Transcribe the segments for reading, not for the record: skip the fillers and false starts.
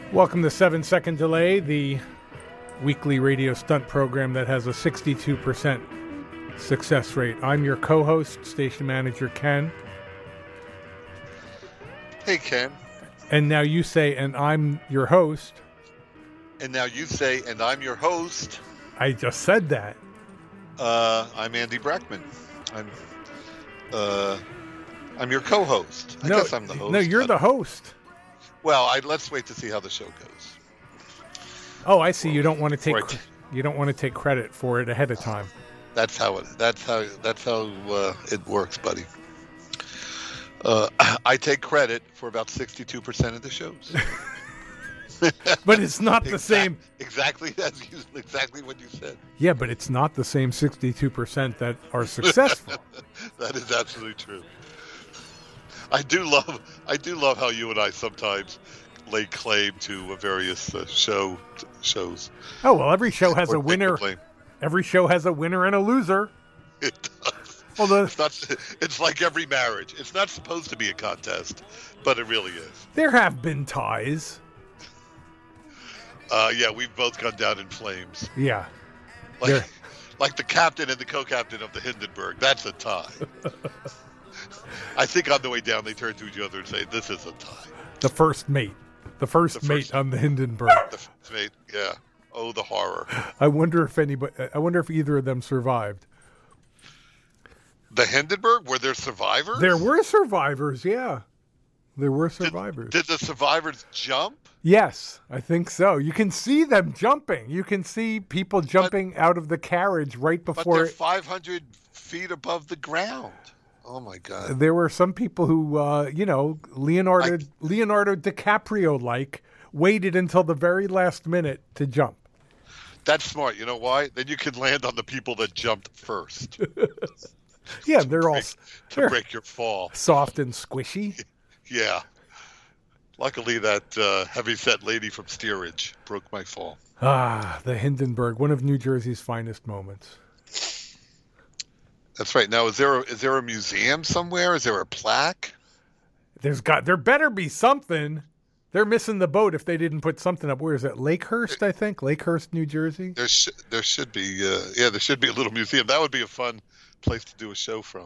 Welcome to 7 Second Delay, the weekly radio stunt program that has a 62% success rate. I'm your co-host, station manager Ken. Hey, Ken. And now you say, and I'm your host. And now you say, and I'm your host. I just said that. I'm Andy Brackman. I'm your co-host. I guess I'm the host. No, you're the host. Well, let's wait to see how the show goes. Oh, I see. You don't want to take credit for it ahead of time. That's how it works, buddy. I take credit for about 62% of the shows. But it's not the same. Exactly what you said. Yeah, but it's not the same 62% that are successful. That is absolutely true. I do love how you and I sometimes lay claim to various shows. Oh, well, every show has a winner. Every show has a winner and a loser. It does. Well, it's like every marriage. It's not supposed to be a contest, but it really is. There have been ties. Yeah, we've both gone down in flames. Yeah. Like the captain and the co-captain of the Hindenburg. That's a tie. I think on the way down they turn to each other and say, "This is a tie." The first mate. The first mate on the Hindenburg. The first mate, yeah. Oh, the horror. I wonder if either of them survived. The Hindenburg? Were there survivors? There were survivors, yeah. There were survivors. Did the survivors jump? Yes, I think so. You can see them jumping. You can see people jumping out of the carriage right before. But they're 500 feet above the ground. Oh, my God. There were some people who, Leonardo DiCaprio-like, waited until the very last minute to jump. That's smart. You know why? Then you can land on the people that jumped first. Yeah, they're break your fall. Soft and squishy. Yeah. Luckily, that heavy-set lady from Steerage broke my fall. Ah, the Hindenburg, one of New Jersey's finest moments. That's right. Now, is there a museum somewhere? Is there a plaque? There better be something. They're missing the boat if they didn't put something up. Where is it? Lakehurst, I think. Lakehurst, New Jersey. There should be. There should be a little museum. That would be a fun place to do a show from.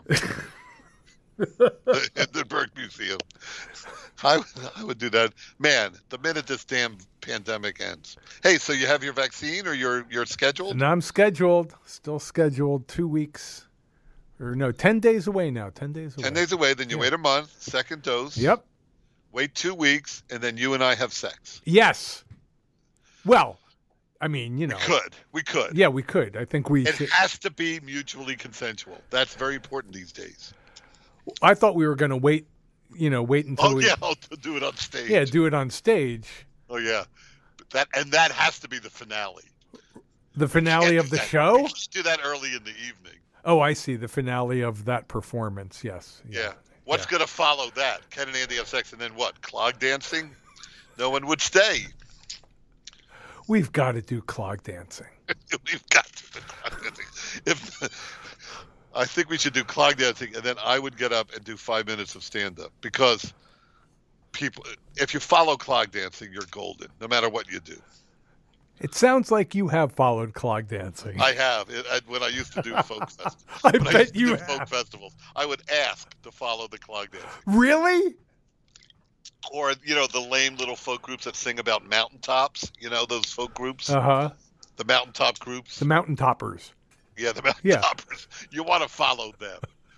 The Hindenburg Museum. I would do that. Man, the minute this damn pandemic ends. Hey, so you have your vaccine or you're scheduled? No, I'm scheduled. Still scheduled 2 weeks. Or no, 10 days away now. 10 days away. 10 days away, then you wait a month, second dose. Yep. Wait 2 weeks, and then you and I have sex. Yes. Well, I mean, We could. Yeah, we could. I think It has to be mutually consensual. That's very important these days. I thought we were going to wait until to do it on stage. Yeah, do it on stage. Oh, yeah. That has to be the finale. The finale of the show? We should do that early in the evening. Oh, I see. The finale of that performance, yes. Yeah. What's going to follow that? Ken and Andy have sex, and then what? Clog dancing? No one would stay. We've got to do clog dancing. We've got to do clog dancing. I think we should do clog dancing, and then I would get up and do 5 minutes of stand-up. Because if you follow clog dancing, you're golden, no matter what you do. It sounds like you have followed clog dancing. I have. When I used to do folk festivals. Folk festivals, I would ask to follow the clog dancing. Really? Or, the lame little folk groups that sing about mountaintops. Those folk groups? Uh-huh. The mountaintop groups. The mountain toppers. Yeah, the mountain toppers. You want to follow them.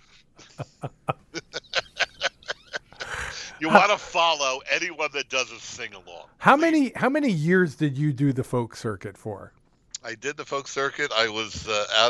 You want to follow anyone that does a sing-along. How many years did you do the folk circuit for? I did the folk circuit. I was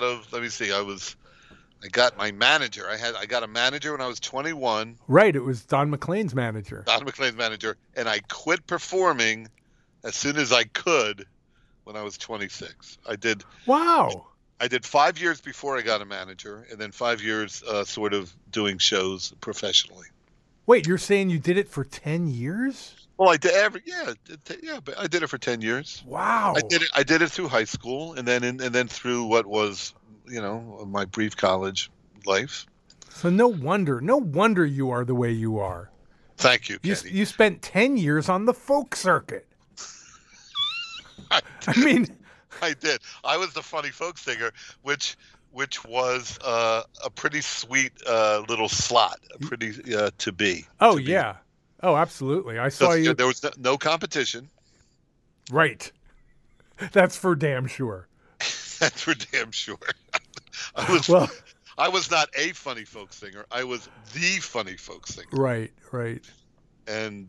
I got my manager. I got a manager when I was 21. Right, it was Don McLean's manager. And I quit performing as soon as I could when I was 26. Wow. I did 5 years before I got a manager, and then 5 years sort of doing shows professionally. Wait, you're saying you did it for 10 years? Well, I did. But I did it for 10 years. Wow. I did it through high school, and then through what was, my brief college life. So no wonder you are the way you are. Thank you, Kenny. You spent 10 years on the folk circuit. I mean, I did. I was the funny folk singer, which was a pretty sweet little slot, pretty to be. oh yeah, oh absolutely. I saw you. There was no competition. Right. That's for damn sure. That's for damn sure. I was not a funny folk singer. I was the funny folk singer. Right. And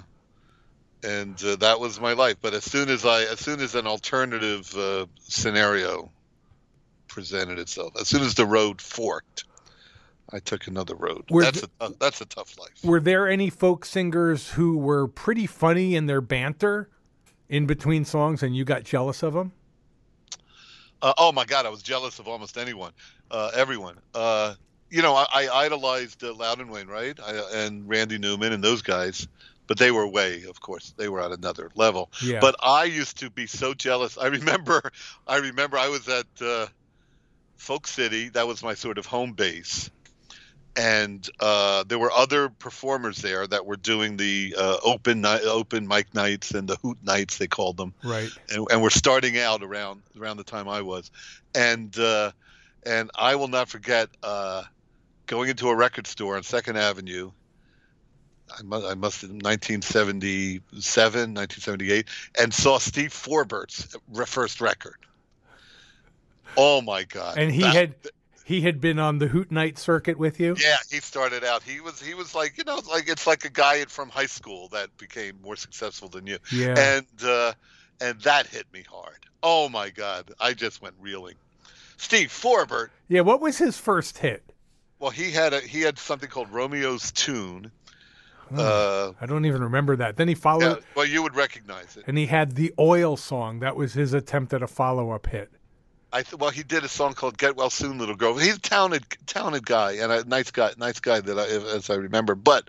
that was my life. But as soon as an alternative scenario presented itself, as soon as the road forked, I took another road. That's a tough life. Were there any folk singers who were pretty funny in their banter in between songs, and you got jealous of them? Oh my God, I was jealous of almost everyone. I idolized Loudon Wainwright and Randy Newman and those guys, but they were of course, they were at another level. Yeah. But I used to be so jealous. I remember I was at Folk City. That was my sort of home base. And there were other performers there that were doing the open mic nights and the hoot nights, they called them. Right. And we're starting out around the time I was, and I will not forget going into a record store on 2nd Avenue. I must have 1977, 1978, and saw Steve Forbert's first record. Oh my God! And he had been on the Hoot Night circuit with you? Yeah, he started out. He was like, it's like a guy from high school that became more successful than you. Yeah. And that hit me hard. Oh my God, I just went reeling. Steve Forbert. Yeah, what was his first hit? Well, he had something called Romeo's Tune. I don't even remember that. Then he followed. Yeah, well, you would recognize it. And he had the Oil song. That was his attempt at a follow-up hit. He did a song called "Get Well Soon, Little Girl." He's a talented guy and a nice guy as I remember. But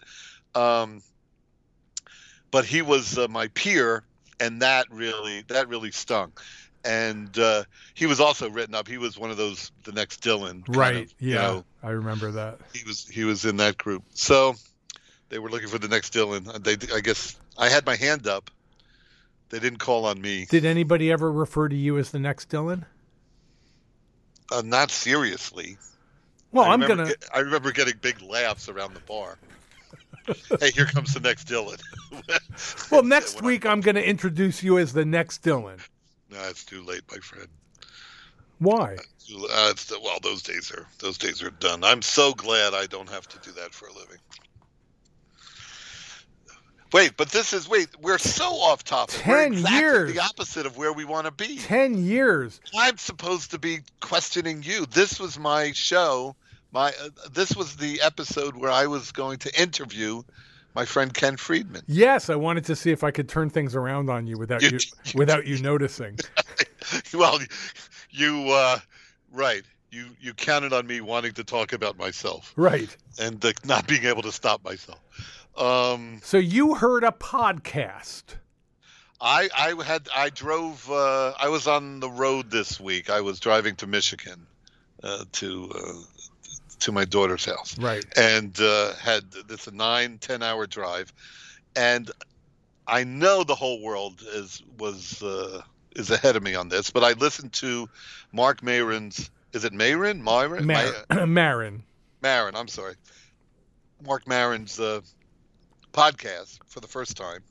he was my peer, and that really stung. And he was also written up. He was one of those, the next Dylan. Right. Yeah. I remember that. He was in that group. So they were looking for the next Dylan. I guess I had my hand up. They didn't call on me. Did anybody ever refer to you as the next Dylan? Not seriously. Well, I remember getting big laughs around the bar. Hey, here comes the next Dylan. Well, next week I'm going to introduce you as the next Dylan. No, it's too late, my friend. Why? Those days are done. I'm so glad I don't have to do that for a living. We're so off topic. 10 years. The opposite of where we want to be. 10 years. I'm supposed to be questioning you. This was my show. This was the episode where I was going to interview my friend Ken Friedman. Yes, I wanted to see if I could turn things around on you without you noticing. Well, right. You counted on me wanting to talk about myself. Right. And not being able to stop myself. So you heard a podcast. I was on the road this week. I was driving to Michigan to my daughter's house. Right. And it's a 9-10 hour drive. And I know the whole world is ahead of me on this, but I listened to Mark Maron's, is it Maron? Maron. Maron, I'm sorry. Mark Maron's podcast for the first time,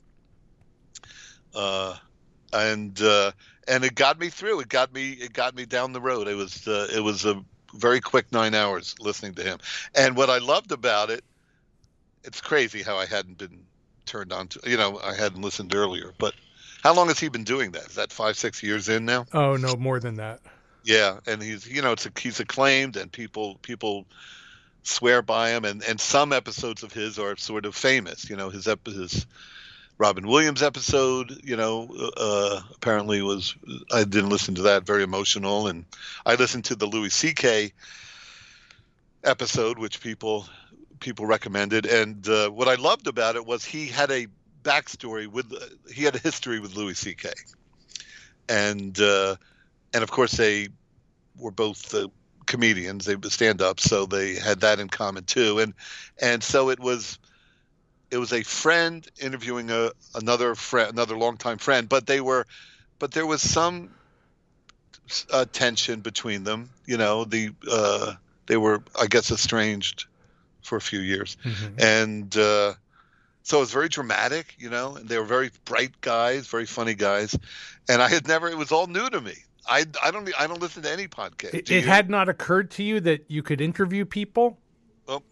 and it got me through. It got me down the road. It was a very quick 9 hours listening to him. And what I loved about it, it's crazy how I hadn't been turned on to. I hadn't listened earlier. But how long has he been doing that? Is that 5-6 years in now? Oh no, more than that. Yeah, and he's acclaimed, and people swear by him, and some episodes of his are sort of famous. His Robin Williams episode, apparently was, I didn't listen to that, very emotional. And I listened to the Louis C.K. episode, which people recommended. And what I loved about it was he had a backstory he had a history with Louis C.K. And of course they were both comedians, they stand up, so they had that in common too. And so it was a friend interviewing another longtime friend, but they were but there was some tension between them. You know, they were, I guess, estranged for a few years, and so it was very dramatic. You know, and they were very bright guys, very funny guys, and I had never. It was all new to me. I don't listen to any podcast. It had not occurred to you that you could interview people? Oh.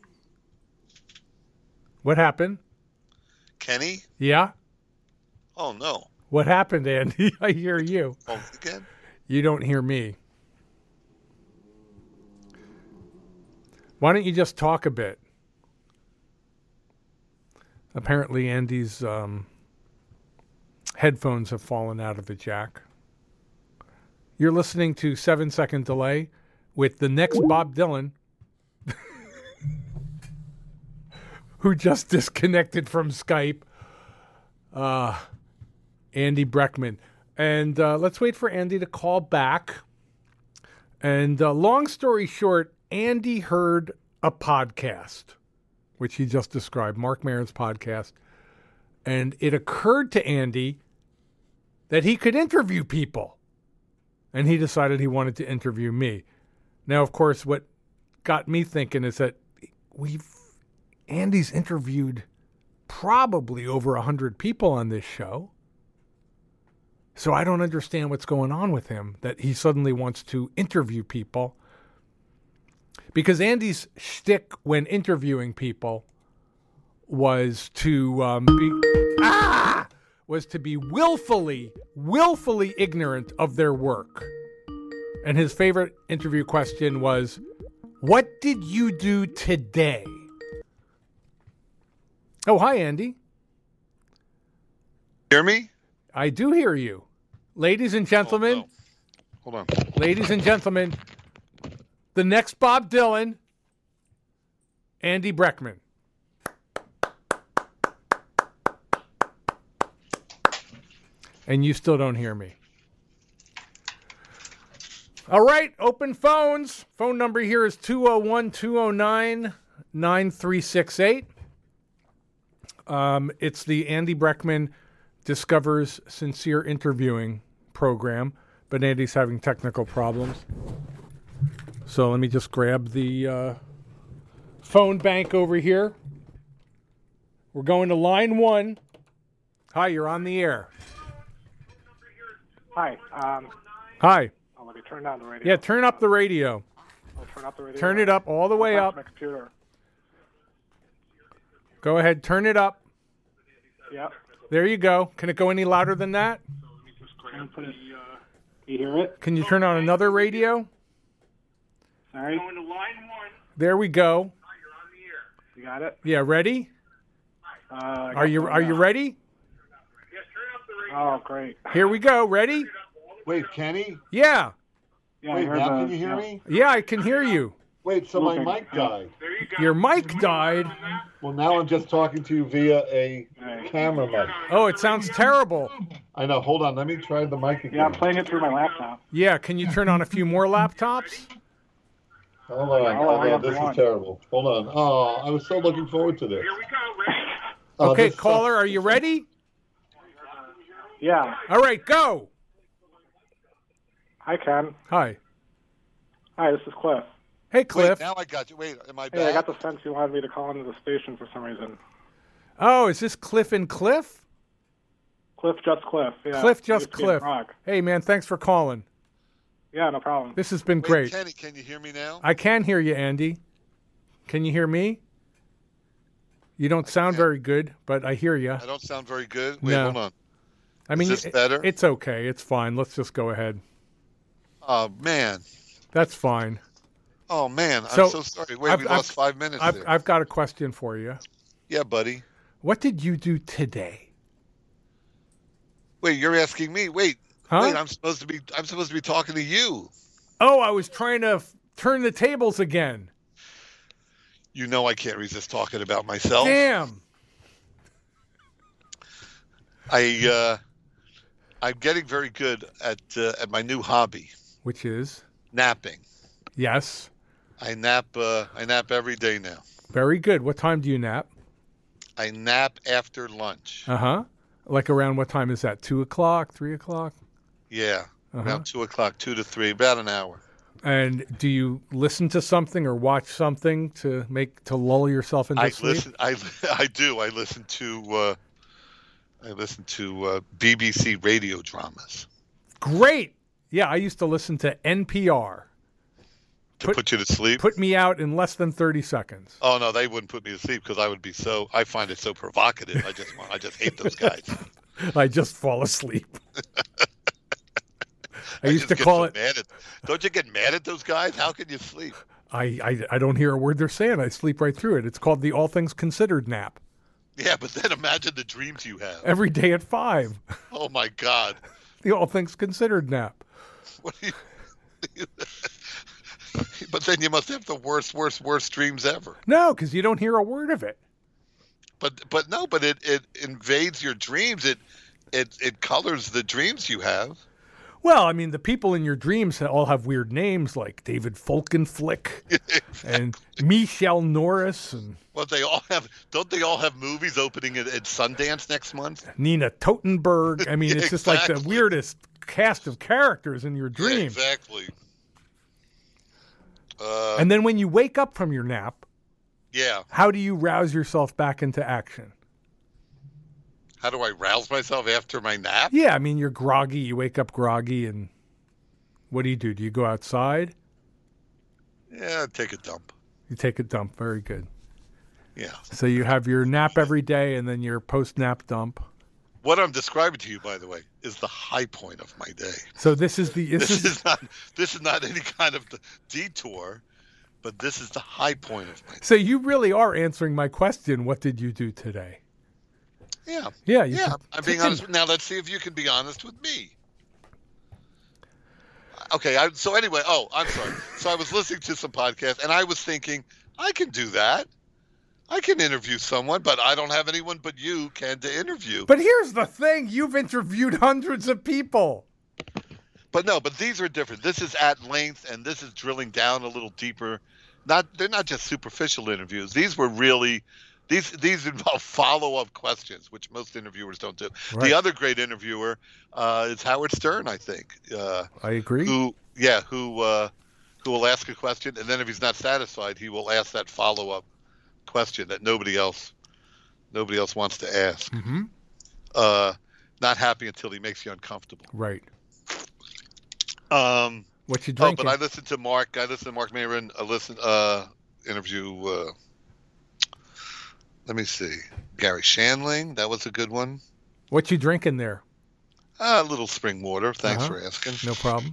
What happened? Kenny? Yeah? Oh, no. What happened, Andy? I hear you. Oh, again? You don't hear me. Why don't you just talk a bit? Apparently, Andy's headphones have fallen out of the jack. You're listening to 7 Second Delay with the next Bob Dylan, who just disconnected from Skype, Andy Breckman. And let's wait for Andy to call back. And long story short, Andy heard a podcast, which he just described, Marc Maron's podcast. And it occurred to Andy that he could interview people. And he decided he wanted to interview me. Now, of course, what got me thinking is that Andy's interviewed probably over 100 people on this show. So I don't understand what's going on with him, that he suddenly wants to interview people. Because Andy's shtick when interviewing people was to be willfully ignorant of their work. And his favorite interview question was, "What did you do today?" Oh, hi, Andy. Hear me? I do hear you. Ladies and gentlemen. Oh, no. Hold on. Ladies and gentlemen, the next Bob Dylan, Andy Breckman. And you still don't hear me. All right, open phones. Phone number here is 201-209-9368. It's the Andy Breckman Discovers Sincere Interviewing program, but Andy's having technical problems. So let me just grab the phone bank over here. We're going to line 1. Hi, you're on the air. Hi. Hi. Oh, let me turn down the radio. Yeah, turn up the radio. I'll turn up the radio. Turn it up all the way up. My computer. Go ahead, turn it up. Yep. There you go. Can it go any louder than that? Put it, you hear it? Can you turn on another radio? Sorry. Going to line 1. There we go. You're on the air. You got it? Yeah, ready? Are you ready? Yes, turn up the radio. Oh, great. Here we go. Ready? Wait, Kenny? Yeah. Yeah, Wait, I heard now the, can you hear me? Yeah, I can hear you. Wait, so my Okay. mic died. There you go. Your mic died. Well, now I'm just talking to you via a camera mic. Oh, it sounds terrible. I know. Hold on. Let me try the mic again. Yeah, I'm playing it through my laptop. Yeah, can you turn on a few more laptops? Hold on. I have This one. is terrible. Hold on. Oh, I was so looking forward to this. Here we go. Ready? Oh, Okay, this caller, are you ready? Yeah, All right, go. I can. Hi. Hi, this is Cliff. Hey, Cliff. Wait, now I got you. Wait, am I back? Hey, I got the sense you wanted me to call into the station for some reason. Oh, is this Cliff and Cliff? Cliff, just Cliff. Yeah. Cliff, just Used to be in Cliff. Prague. Hey, man, thanks for calling. Yeah, no problem. This has been Wait, great. Kenny, can you hear me now? I can hear you, Andy. Can you hear me? You don't sound very good, but I hear you. I don't sound very good. Wait, No. hold on. I mean, this better? It's okay. It's fine. Let's just go ahead. Oh, man. That's fine. Oh, man. So, I'm so sorry. Wait, we lost 5 minutes there. I've got a question for you. Yeah, buddy. What did you do today? Wait, you're asking me. Wait. Huh? Wait, I'm supposed to be talking to you. Oh, I was trying to turn the tables again. You know I can't resist talking about myself. Damn. I'm getting very good at my new hobby, Which is? napping. Yes. I nap every day now. Very good. What time do you nap? I nap after lunch. Uh-huh. Like around what time is that? 2 o'clock, 3 o'clock? Yeah, Uh-huh. around 2 o'clock, 2 to 3, about an hour. And do you listen to something or watch something to lull yourself into sleep? I do. I listen to BBC radio dramas Great. Yeah, I used to listen to NPR. to put you to sleep. Put me out in less than 30 seconds. Oh no, they wouldn't put me to sleep because I would be so. I find it so provocative. I just hate those guys. I just fall asleep. I used just to get call so it. mad don't you get mad at those guys? How can you sleep? I don't hear a word they're saying. I sleep right through it. It's called the All Things Considered nap. Yeah, but then imagine the dreams you have. Every day at 5. Oh my God. The All Things Considered nap. What do you? But then you must have the worst dreams ever. No, because you don't hear a word of it. But it invades your dreams. It colors the dreams you have. Well, I mean, the people in your dreams all have weird names like David Folkenflick and Michelle Norris and Well, don't they all have movies opening at Sundance next month? Nina Totenberg. I mean, it's just like the Exactly. weirdest cast of characters in your Yeah, dream. exactly. And then when you wake up from your nap, Yeah. how do you rouse yourself back into action? How do I rouse myself after my nap? Yeah, I mean, you're groggy. You wake up groggy, and what do? Do you go outside? Yeah, take a dump. You take a dump. Very good. Yeah. So you have your nap every day, and then your post-nap dump. What I'm describing to you, by the way, is the high point of my day. So this is the This is not any kind of detour, but this is the high point of my day. So you really are answering my question. What did you do today? Yeah. Yeah, Yeah. I'm being honest. Now let's see if you can be honest with me. Okay. So anyway, I'm sorry. So I was listening to some podcasts, and I was thinking, I can do that. I can interview someone, but I don't have anyone but you to interview. But here's the thing: you've interviewed hundreds of people. But these are different. This is at length, and this is drilling down a little deeper. They're not just superficial interviews. These were really these involve follow-up questions, which most interviewers don't do. Right. The other great interviewer is Howard Stern, I think. I agree. Who will ask a question, and then if he's not satisfied, he will ask that follow-up question that nobody else wants to ask. Mm-hmm. Not happy until he makes you uncomfortable. Right. What What you Oh, drinking? but I listened to Mark Maron. Interview. Let me see. Gary Shandling. That was a good one. What you drinking there? A little spring water. Thanks Uh-huh. for asking. No problem.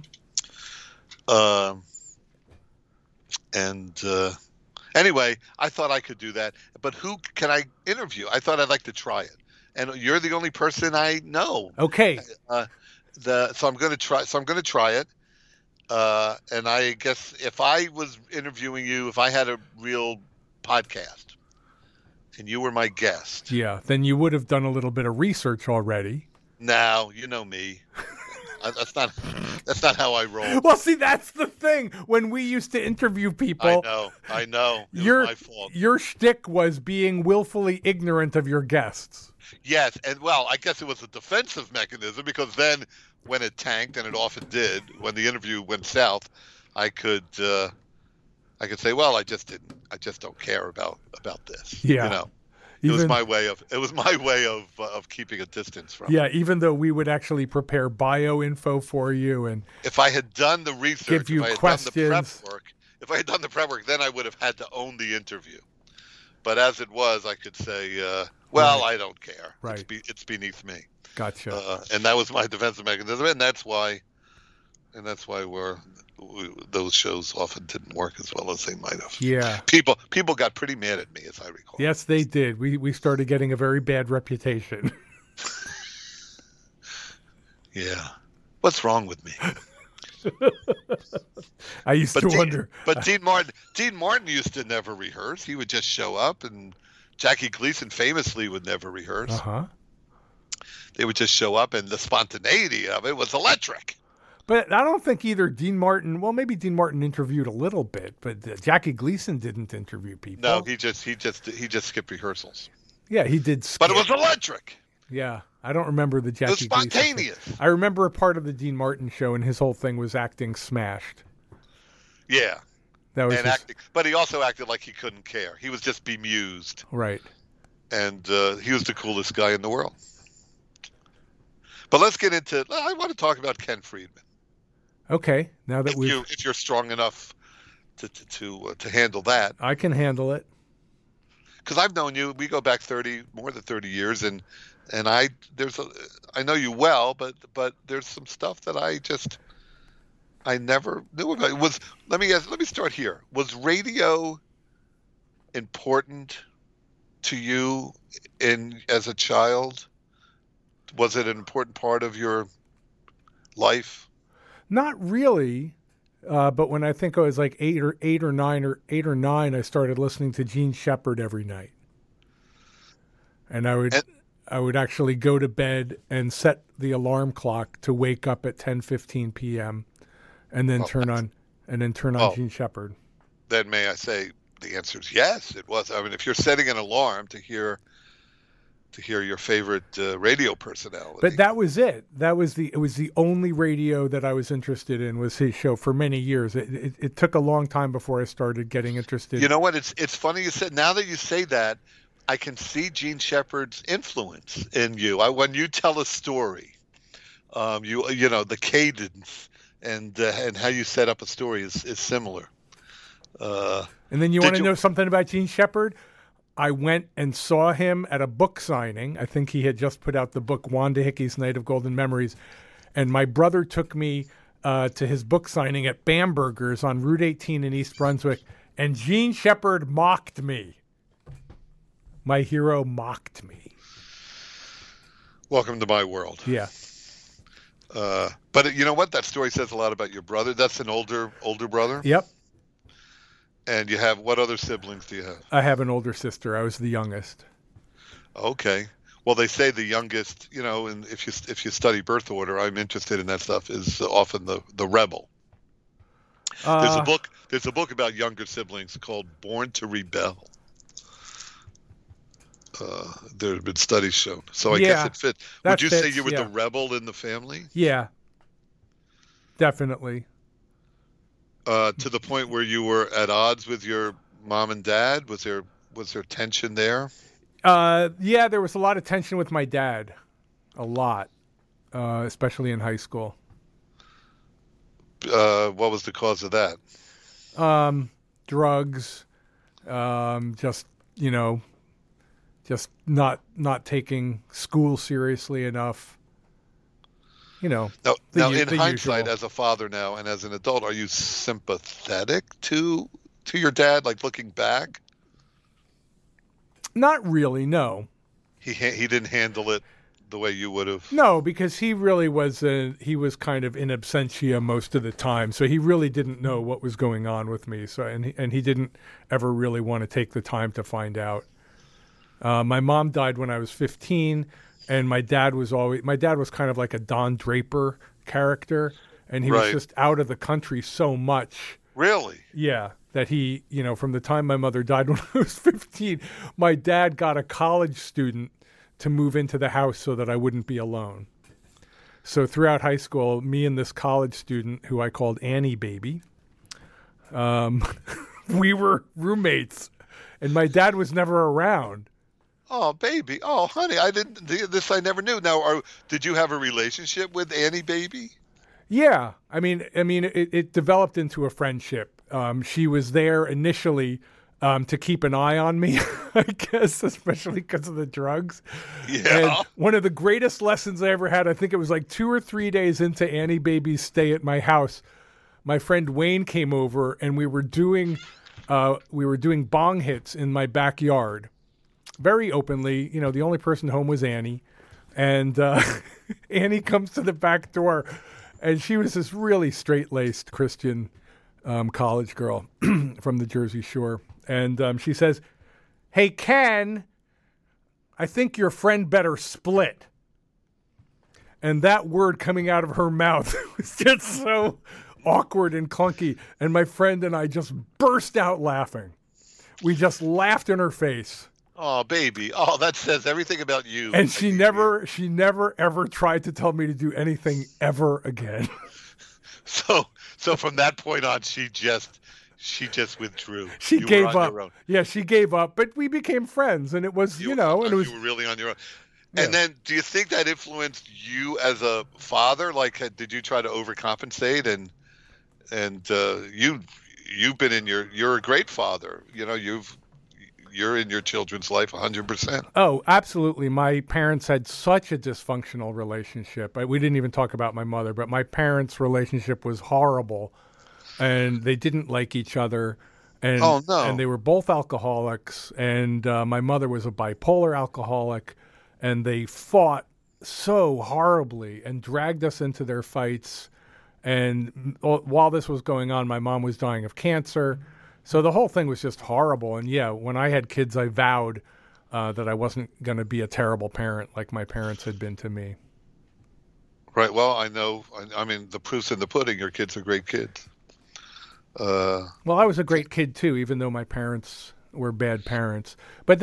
Anyway, I thought I could do that, but who can I interview? I thought I'd like to try it, and you're the only person I know. Okay. So I'm going to try. So I'm going to try it. And I guess if I was interviewing you, if I had a real podcast, and you were my guest. Yeah. Then you would have done a little bit of research already. Now you know me. That's not how I roll. Well, see, that's the thing. When we used to interview people, I know. It your was my fault. your shtick was being willfully ignorant of your guests. Yes, and well, I guess it was a defensive mechanism because then, when it tanked, and it often did, when the interview went south, I could say, well, I just don't care about this. Yeah. You know, it was my way of keeping a distance from. Yeah, even though we would actually prepare bio info for you and If I had done the research, give you if I had questions. done the prep work, then I would have had to own the interview. But as it was, I could say, well, Right. I don't care. Right. It's beneath me. Gotcha. And that was my defensive mechanism, and that's why those shows often didn't work as well as they might have. Yeah. People got pretty mad at me, as I recall. Yes, they did. We started getting a very bad reputation. Yeah. What's wrong with me? I used to wonder. But Dean Martin used to never rehearse. He would just show up, and Jackie Gleason famously would never rehearse. Uh-huh. They would just show up, and the spontaneity of it was electric. But I don't think either Dean Martin, well, maybe Dean Martin interviewed a little bit, but Jackie Gleason didn't interview people. No, he just skipped rehearsals. Yeah, he did. But it was electric. Yeah. I don't remember the It was Jackie Gleason thing. spontaneous. I remember a part of the Dean Martin show, and his whole thing was acting smashed. Yeah, That was and just, acting, but he also acted like he couldn't care. He was just bemused, right. and he was the coolest guy in the world. But let's get into. I want to talk about Ken Friedman. Okay. Now that If you're strong enough to handle that, I can handle it. because I've known you. We go back more than 30 years, and I know you well, but there's some stuff that I never knew about. Let me start here. Was radio important to you as a child? Was it an important part of your life? Not really. But when I think I was like eight or nine, I started listening to Gene Shepard every night. And I would actually go to bed and set the alarm clock to wake up at 10:15 p.m. and then turn on Gene Shepard. Then may I say the answer is yes, it was. I mean, if you're setting an alarm to hear your favorite radio personality. But that was it. It was the only radio that I was interested in, was his show for many years. It took a long time before I started getting interested. You know what? It's funny you said. Now that you say that, I can see Gene Shepard's influence in you. When you tell a story, you know the cadence and how you set up a story is similar. And then you want to know something about Gene Shepard? I went and saw him at a book signing. I think he had just put out the book Wanda Hickey's Night of Golden Memories. And my brother took me to his book signing at Bamberger's on Route 18 in East Brunswick. And Gene Shepard mocked me. My hero mocked me. Welcome to my world. Yeah. But you know what? That story says a lot about your brother. That's an older brother. Yep. And you have, what other siblings do you have? I have an older sister. I was the youngest. Okay. Well, they say the youngest, you know, and if you study birth order, I'm interested in that stuff, is often the rebel. There's a book about younger siblings called Born to Rebel. There have been studies shown. So I guess it fits. Would you say you were the rebel in the family? Yeah. Definitely. To the point where you were at odds with your mom and dad? Was there tension there? Yeah, there was a lot of tension with my dad. A lot. Especially in high school. What was the cause of that? Drugs. Just not taking school seriously enough. You know. Now in hindsight, usual. As a father now and as an adult, are you sympathetic to your dad? Like looking back, not really. No, he didn't handle it the way you would have. No, because he really was he was kind of in absentia most of the time, so he really didn't know what was going on with me. So and he didn't ever really want to take the time to find out. My mom died when I was 15. And my dad was kind of like a Don Draper character, and he was just out of the country so much. Really? Yeah, that he, from the time my mother died when I was 15, my dad got a college student to move into the house so that I wouldn't be alone. So throughout high school, me and this college student, who I called Annie Baby, we were roommates, and my dad was never around. Oh, baby. Oh, honey, I never knew. Now, did you have a relationship with Annie Baby? Yeah. I mean, it developed into a friendship. She was there initially to keep an eye on me, I guess, especially because of the drugs. Yeah. And one of the greatest lessons I ever had, I think it was like 2 or 3 days into Annie Baby's stay at my house, my friend Wayne came over and we were doing bong hits in my backyard. Very openly, the only person home was Annie. And Annie comes to the back door, and she was this really straight-laced Christian college girl from the Jersey Shore. And she says, "Hey, Ken, I think your friend better split." And that word coming out of her mouth was just so awkward and clunky. And my friend and I just burst out laughing. We just laughed in her face. Oh, baby. Oh, that says everything about you. And she never ever tried to tell me to do anything ever again. So from that point on, she just withdrew. She You gave were on up. your own. Yeah, she gave up, but we became friends, and it was, and it was. You were really on your own. Yeah. And then, do you think that influenced you as a father? Like, did you try to overcompensate? And you've been you're a great father. You're in your children's life 100%. Oh, absolutely. My parents had such a dysfunctional relationship. We didn't even talk about my mother, but my parents' relationship was horrible, and they didn't like each other. And, Oh, no. And they were both alcoholics, and my mother was a bipolar alcoholic, and they fought so horribly and dragged us into their fights. And while this was going on, my mom was dying of cancer. So the whole thing was just horrible. And yeah, when I had kids, I vowed that I wasn't going to be a terrible parent like my parents had been to me. Right. Well, I know. I mean, the proof's in the pudding. Your kids are great kids. Well, I was a great kid too, even though my parents were bad parents. But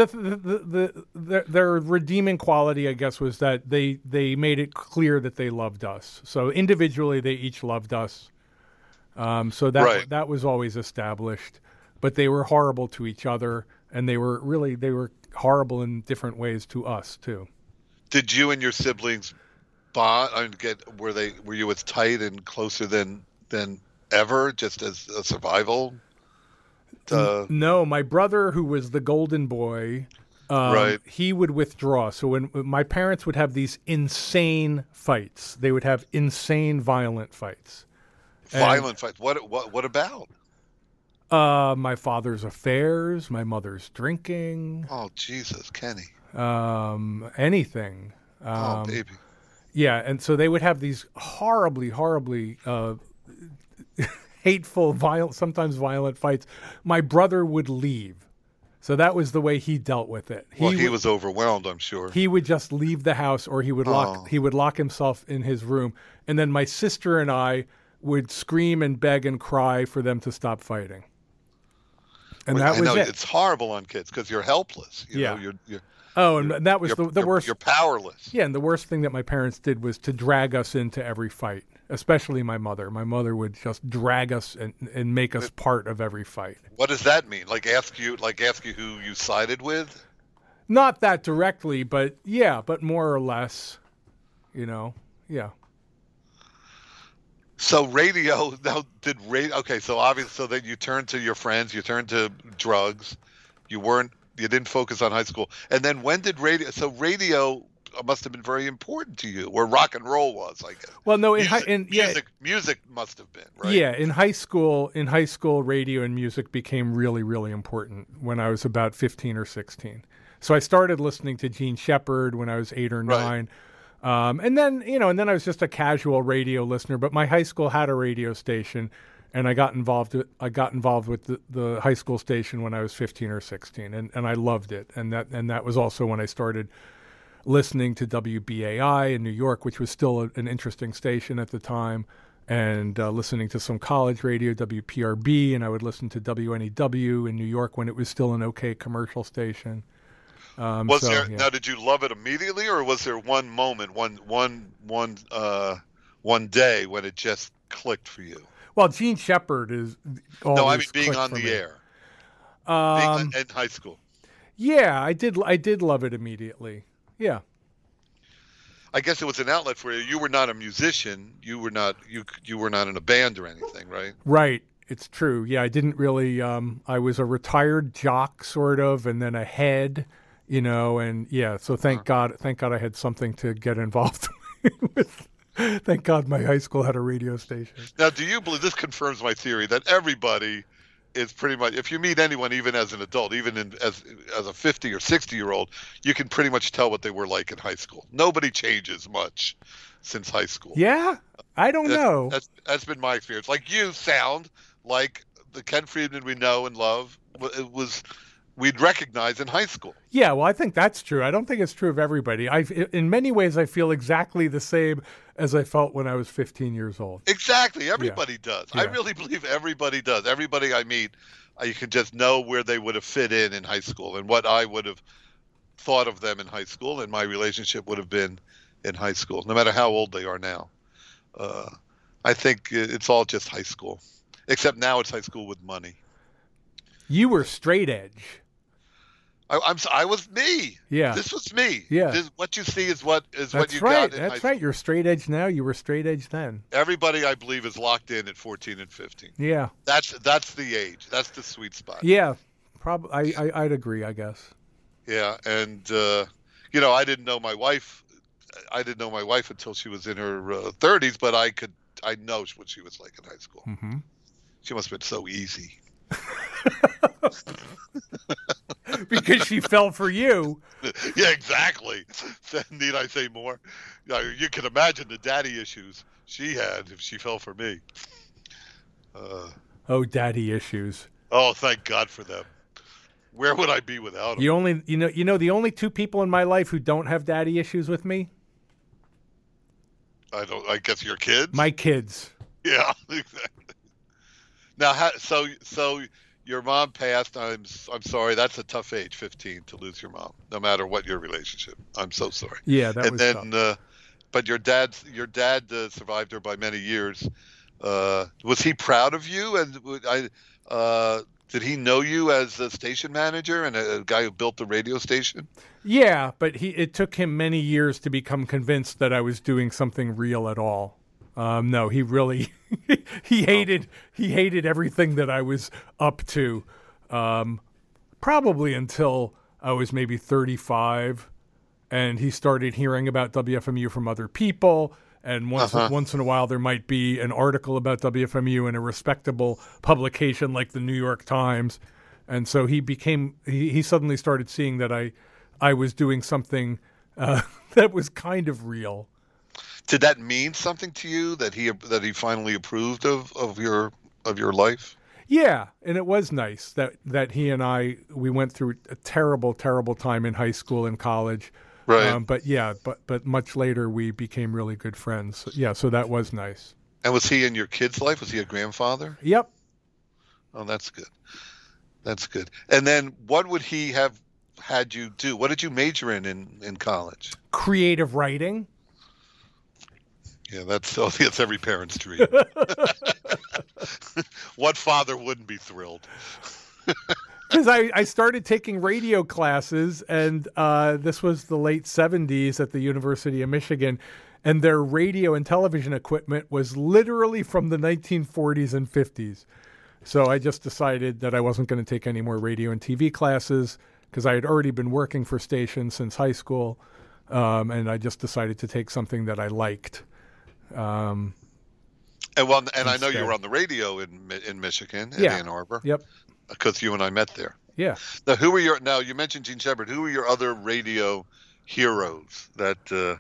their redeeming quality, I guess, was that they made it clear that they loved us. So individually, they each loved us. So that was always established. But they were horrible to each other, and they were horrible in different ways to us too. Did you and your siblings bond? Were you as tight and closer than ever, just as a survival? No, my brother, who was the golden boy, Right. he would withdraw. So when my parents would have these insane fights, they would have insane, violent fights. Violent fights. What about? My father's affairs, my mother's drinking, Oh, Jesus, Kenny. anything. Oh, baby. Yeah, and so they would have these horribly hateful, sometimes violent fights. My brother would leave. So that was the way he dealt with it. He was overwhelmed, I'm sure. He would just leave the house, or he would lock himself in his room. And then my sister and I would scream and beg and cry for them to stop fighting. And that was it. It's horrible on kids because you're helpless. You know, you're and that was the worst. You're powerless. Yeah, and the worst thing that my parents did was to drag us into every fight, especially my mother. My mother would just drag us and make us part of every fight. What does that mean? Like ask you who you sided with? Not that directly, but more or less, yeah. So radio, okay, so obviously, so then you turned to your friends, you turned to drugs, you didn't focus on high school. And then when did radio must have been very important to you, or rock and roll was, I guess. Well, no, music must have been, right? Yeah, in high school, radio and music became really, really important when I was about 15 or 16. So I started listening to Gene Shepard when I was 8 or 9. And then I was just a casual radio listener, but my high school had a radio station, and I got involved with the high school station when I was 15 or 16, and I loved it. And that was also when I started listening to WBAI in New York, which was still an interesting station at the time, and listening to some college radio, WPRB, and I would listen to WNEW in New York when it was still an okay commercial station. Now, did you love it immediately, or was there one moment, one day when it just clicked for you? Well, Gene Shepard is always No, I mean being on the air. Being in high school. Yeah, I did love it immediately. Yeah. I guess it was an outlet for you. You were not a musician. You were not in a band or anything, right? Right. It's true. Yeah, I didn't really I was a retired jock sort of, and then a head, and yeah, so thank God I had something to get involved with. Thank God my high school had a radio station. Now, do you believe this confirms my theory that everybody is pretty much, if you meet anyone, even as an adult, even as a 50 or 60-year-old, you can pretty much tell what they were like in high school. Nobody changes much since high school. Yeah? I don't know. That's been my experience. Like, you sound like the Ken Friedman we know and love we'd recognize in high school. Yeah, well, I think that's true. I don't think it's true of everybody. In many ways, I feel exactly the same as I felt when I was 15 years old. Exactly. Everybody does. Yeah. I really believe everybody does. Everybody I meet, you can just know where they would have fit in high school and what I would have thought of them in high school and my relationship would have been in high school, no matter how old they are now. I think it's all just high school, except now it's high school with money. You were straight edge. I was me. Yeah. This was me. Yeah. What you see is what That's you right. got in That's high right. You're straight edge now. You were straight edge then. Everybody, I believe, is locked in at 14 and 15. Yeah. That's the age. That's the sweet spot. Yeah. Probably. I'd agree, I guess. Yeah, and I didn't know my wife. I didn't know my wife until she was in her 30s, but I know what she was like in high school. Mm-hmm. She must have been so easy. Because she fell for you. Yeah, exactly. Need I say more? You can imagine the daddy issues she had if she fell for me. Oh, daddy issues. Oh, thank God for them. Where would I be without them? You know the only two people in my life who don't have daddy issues with me? I guess your kids? My kids. Yeah, exactly. Now, so your mom passed. I'm sorry. That's a tough age, 15, to lose your mom, no matter what your relationship. I'm so sorry. Yeah, that was tough. But your dad survived her by many years. Was he proud of you? And did he know you as a station manager and a guy who built the radio station? Yeah, but it took him many years to become convinced that I was doing something real at all. No, he really he hated everything that I was up to. Probably until I was maybe 35, and he started hearing about WFMU from other people. And once in a while, there might be an article about WFMU in a respectable publication like the New York Times. And so he suddenly started seeing that I was doing something that was kind of real. Did that mean something to you that he finally approved of your life? Yeah, and it was nice that he and we went through a terrible, terrible time in high school and college. Right. But much later we became really good friends. So that was nice. And was he in your kid's life? Was he a grandfather? Yep. Oh, that's good. That's good. And then what would he have had you do? What did you major in college? Creative writing. Yeah, that's every parent's dream. What father wouldn't be thrilled? Because I started taking radio classes, and this was the late 70s at the University of Michigan, and their radio and television equipment was literally from the 1940s and 50s. So I just decided that I wasn't going to take any more radio and TV classes because I had already been working for stations since high school, and I just decided to take something that I liked. And I know you were on the radio in Michigan, in Ann Arbor. Yep. Because you and I met there. Yeah. Now you mentioned Gene Shepard. Who were your other radio heroes that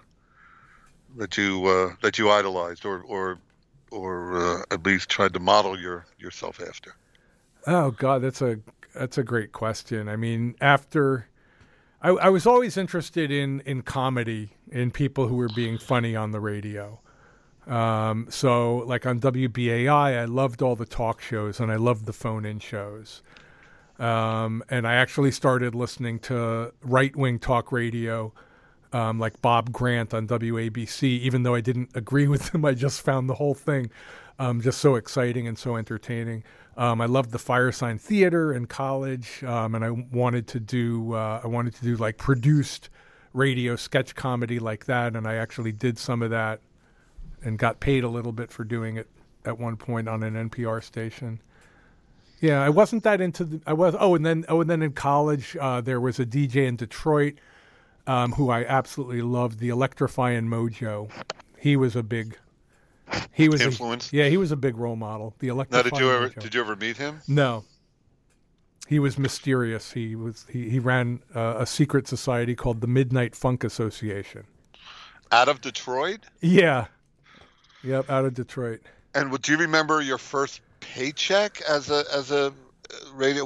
you idolized or at least tried to model yourself after? Oh God, that's a great question. I mean, after I was always interested in comedy, in people who were being funny on the radio. So like on WBAI, I loved all the talk shows and I loved the phone-in shows. And I actually started listening to right-wing talk radio, like Bob Grant on WABC, even though I didn't agree with him. I just found the whole thing just so exciting and so entertaining. I loved the Firesign Theater in college, and I wanted to do like produced radio sketch comedy like that, and I actually did some of that and got paid a little bit for doing it at one point on an NPR station. Yeah, I wasn't that into and then in college there was a DJ in Detroit who I absolutely loved, the Electrifying Mojo. He was a big influence. He was a big role model. The Electrifying Mojo. Did you ever meet him? No. He was mysterious. He ran a secret society called the Midnight Funk Association. Out of Detroit? Yeah. Yep, out of Detroit. And do you remember your first paycheck as a radio?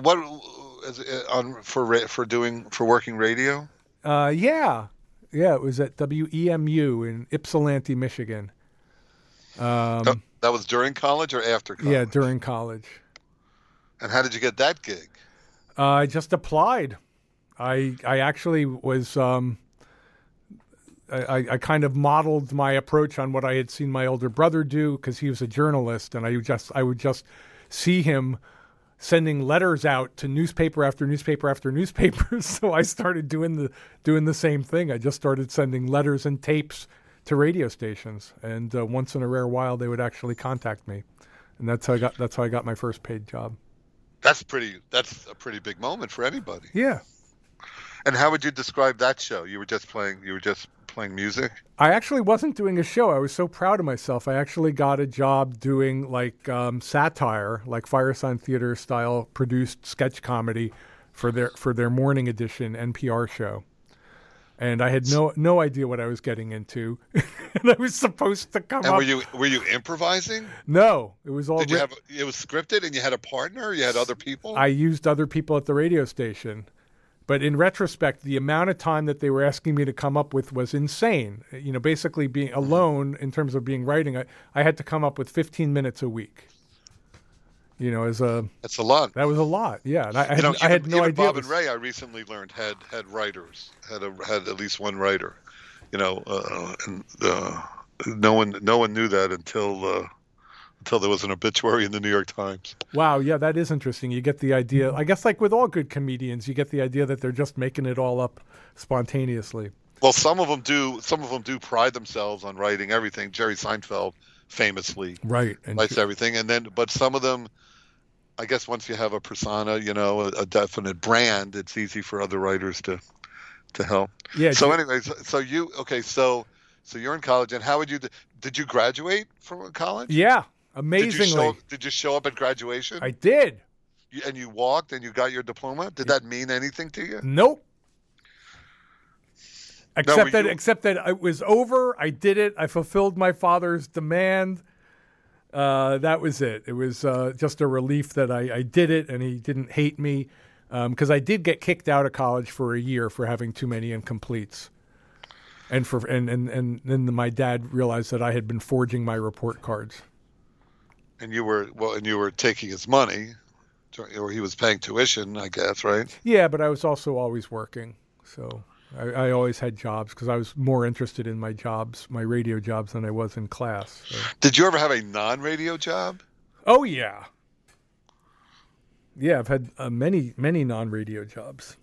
For working radio? Yeah, it was at WEMU in Ypsilanti, Michigan. That was during college or after college? Yeah, during college. And how did you get that gig? I just applied. I actually was. I kind of modeled my approach on what I had seen my older brother do because he was a journalist, and I would just see him sending letters out to newspaper after newspaper after newspaper. So I started doing the same thing. I just started sending letters and tapes to radio stations, and once in a rare while they would actually contact me, and that's how I got my first paid job. That's a pretty big moment for anybody. Yeah. And how would you describe that show? You were just playing music? I actually wasn't doing a show. I was so proud of myself. I actually got a job doing like satire, like Firesign Theater style produced sketch comedy for their morning edition NPR show. And I had no idea what I was getting into. And I was supposed to come up. And were you improvising? No, it was all it was scripted and you had a partner? You had other people? I used other people at the radio station. But in retrospect, the amount of time that they were asking me to come up with was insane. You know, basically being alone in terms of writing, I had to come up with 15 minutes a week. You know, that's a lot. That was a lot, yeah. And I had no even idea. Bob and Ray, I recently learned had writers, had at least one writer. You know, and no one knew that until there was an obituary in the New York Times. Wow, yeah, that is interesting. You get the idea. I guess like with all good comedians, you get the idea that they're just making it all up spontaneously. Well, some of them do pride themselves on writing everything. Jerry Seinfeld famously writes everything, but some of them, I guess, once you have a persona, you know, a definite brand, it's easy for other writers to help. Yeah. So, anyways, so you're in college, and how did you graduate from college? Yeah. Amazingly. Did you show up at graduation? I did. And you walked and you got your diploma? Did that mean anything to you? Nope. Except that it was over. I did it. I fulfilled my father's demand. That was it. It was just a relief that I did it and he didn't hate me because I did get kicked out of college for a year for having too many incompletes. And then my dad realized that I had been forging my report cards. And you were taking his money, or he was paying tuition, I guess, right? Yeah, but I was also always working, so I always had jobs because I was more interested in my radio jobs, than I was in class. So. Did you ever have a non-radio job? Oh yeah, yeah. I've had many non-radio jobs.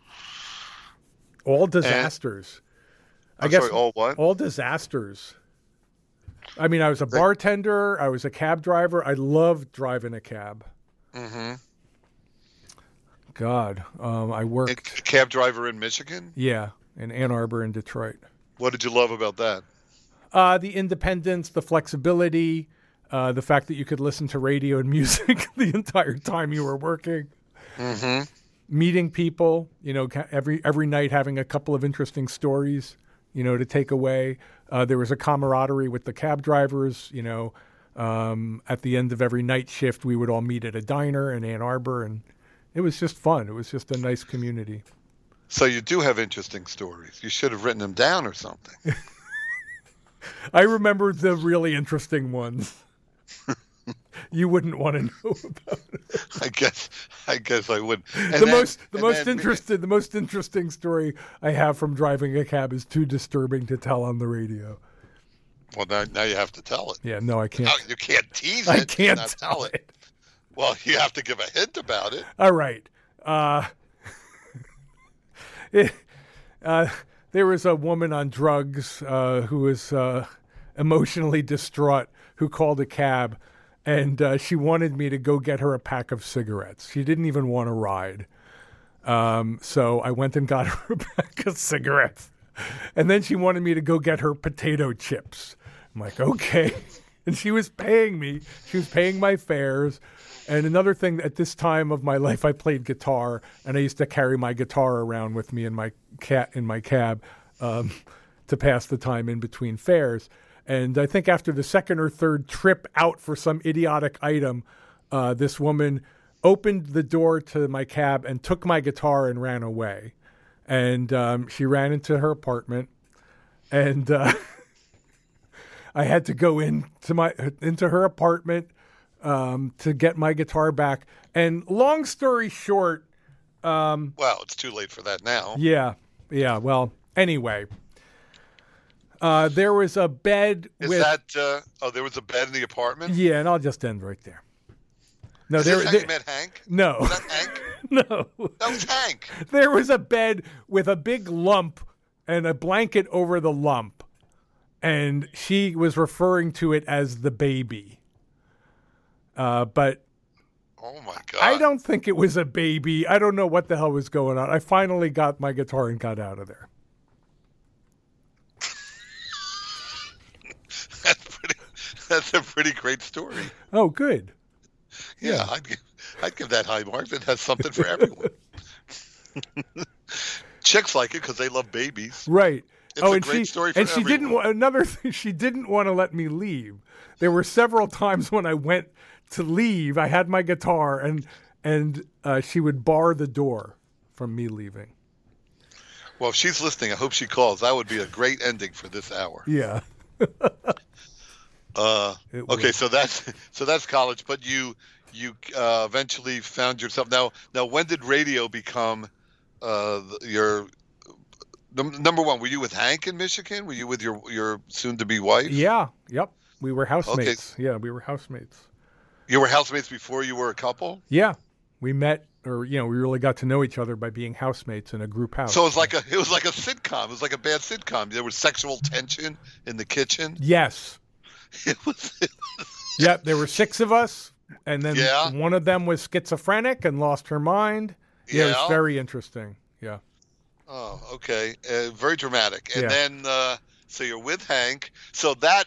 All disasters. All what? All disasters. I mean, I was a bartender. I was a cab driver. I loved driving a cab. Mm-hmm. God, I worked. A cab driver in Michigan? Yeah, in Ann Arbor and Detroit. What did you love about that? The independence, the flexibility, the fact that you could listen to radio and music the entire time you were working. Mm-hmm. Meeting people, you know, every night having a couple of interesting stories, you know, to take away. There was a camaraderie with the cab drivers, you know. At the end of every night shift, we would all meet at a diner in Ann Arbor, and it was just fun. It was just a nice community. So you do have interesting stories. You should have written them down or something. I remember the really interesting ones. You wouldn't want to know about it. I guess I would. The most interesting story I have from driving a cab is too disturbing to tell on the radio. Well, now you have to tell it. Yeah, no, I can't. No, you can't tease it. I can't tell it. Well, you have to give a hint about it. All right. There was a woman on drugs who was emotionally distraught who called a cab. And she wanted me to go get her a pack of cigarettes. She didn't even want to ride. So I went and got her a pack of cigarettes. And then she wanted me to go get her potato chips. I'm like, okay. And she was paying me. She was paying my fares. And another thing, at this time of my life, I played guitar. And I used to carry my guitar around with me in my cab to pass the time in between fares. And I think after the second or third trip out for some idiotic item, this woman opened the door to my cab and took my guitar and ran away. And she ran into her apartment, and I had to go into her apartment, to get my guitar back. And long story short, Well, it's too late for that now. yeah. Well, anyway, there was a bed Is with. that? There was a bed in the apartment. Yeah, and I'll just end right there. No, Is this how you met Hank? no, Was that Hank? no. That was Hank. There was a bed with a big lump and a blanket over the lump, and she was referring to it as the baby. But Oh my God. I don't think it was a baby. I don't know what the hell was going on. I finally got my guitar and got out of there. That's a pretty great story. Oh, good. Yeah, I'd give that high mark. That has something for everyone. Chicks like it because they love babies. Right. It's a and great story for and she didn't. everyone. Another thing, she didn't want to let me leave. There were several times when I went to leave. I had my guitar, and she would bar the door from me leaving. Well, if she's listening, I hope she calls. That would be a great ending for this hour. Yeah. It Okay, would. so that's college, but you eventually found yourself. Now, when did radio become your number one? Were you with Hank in Michigan? Were you with your soon-to-be wife? Yeah. Yep. We were housemates. Yeah, we were housemates. You were housemates before you were a couple. Yeah. We met, or we really got to know each other by being housemates in a group house. So it was like a sitcom. It was like a bad sitcom. There was sexual tension in the kitchen. Yes. It was. Yep. There were 6 of us, and then Yeah. one of them was schizophrenic and lost her mind. Yeah, it was Yeah. very interesting. Yeah. Oh, okay. Very dramatic. And Yeah. then, so you're with Hank. So that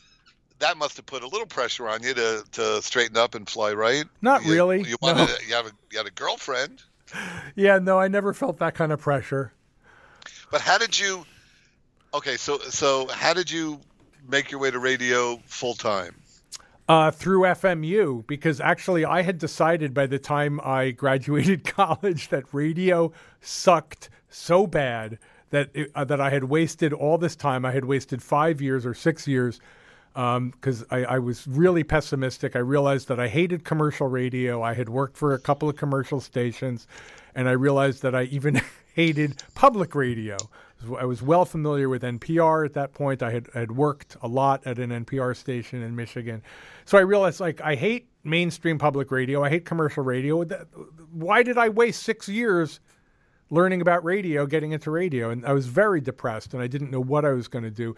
must have put a little pressure on you to straighten up and fly right. Not really, You no. wanted you had a girlfriend. Yeah. No, I never felt that kind of pressure. But how did you? Okay, so how did you make your way to radio full time? Through FMU, because actually I had decided by the time I graduated college that radio sucked so bad that I had wasted all this time. I had wasted 5 years or 6 years because I was really pessimistic. I realized that I hated commercial radio. I had worked for a couple of commercial stations, and I realized that I even hated public radio. I was well familiar with NPR at that point. I had worked a lot at an NPR station in Michigan. So I realized, I hate mainstream public radio. I hate commercial radio. Why did I waste 6 years learning about radio, getting into radio? And I was very depressed, and I didn't know what I was going to do.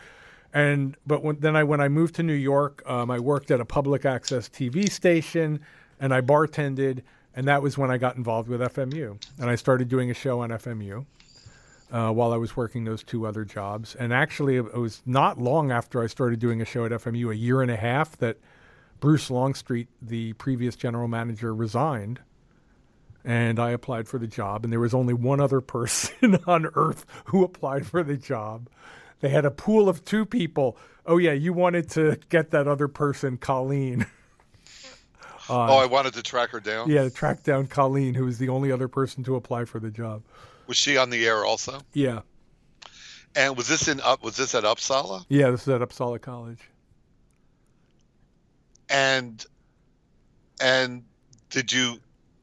But when I moved to New York, I worked at a public access TV station, and I bartended, and that was when I got involved with FMU. And I started doing a show on FMU. While I was working those 2 other jobs. And actually, it was not long after I started doing a show at FMU, a year and a half, that Bruce Longstreet, the previous general manager, resigned. And I applied for the job. And there was only one other person on earth who applied for the job. They had a pool of 2 people. Oh, yeah, you wanted to get that other person, Colleen. I wanted to track her down. Yeah, track down Colleen, who was the only other person to apply for the job. Was she on the air also? Yeah. And was this at Uppsala? Yeah, this is at Uppsala College. And did you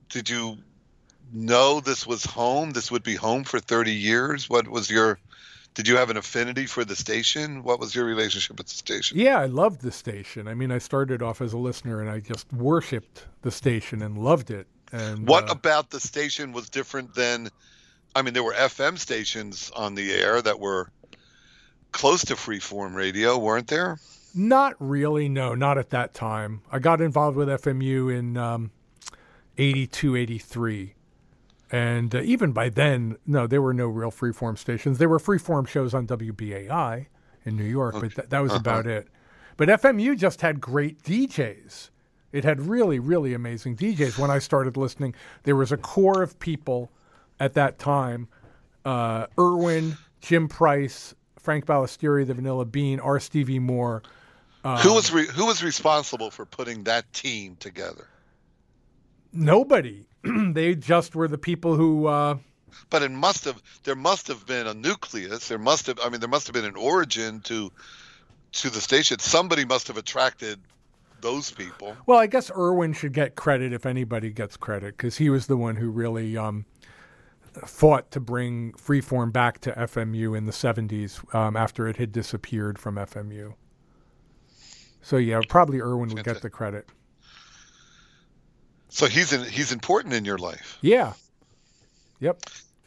know this was home? This would be home for 30 years? Did you have an affinity for the station? What was your relationship with the station? Yeah, I loved the station. I mean, I started off as a listener, and I just worshipped the station and loved it. And What about the station was different than? I mean, there were FM stations on the air that were close to freeform radio, weren't there? Not really, no, not at that time. I got involved with FMU in 82, 83. And even by then, no, there were no real freeform stations. There were freeform shows on WBAI in New York, but that was about it. But FMU just had great DJs. It had really, really amazing DJs. When I started listening, there was a core of people at that time, Irwin, Jim Price, Frank Ballestieri, the Vanilla Bean, R. Stevie Moore. Who was responsible for putting that team together? Nobody. They just were the people who. But there must have been a nucleus. There must have been an origin to the station. Somebody must have attracted those people. Well, I guess Irwin should get credit if anybody gets credit, because he was the one who really fought to bring Freeform back to FMU in the 70s after it had disappeared from FMU. So, yeah, probably Irwin would get the credit. So he's important in your life. Yeah. Yep.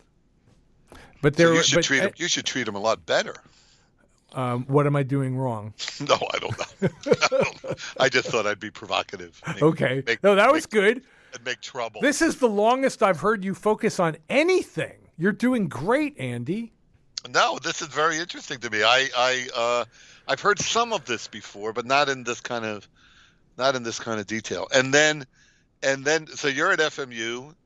But So you should treat him a lot better. What am I doing wrong? No, I don't know. I just thought I'd be provocative. Okay. That was good. And make trouble. This is the longest I've heard you focus on anything. You're doing great, Andy. No, this is very interesting to me. I've heard some of this before, but not in this kind of detail. And then, so you're at FMU,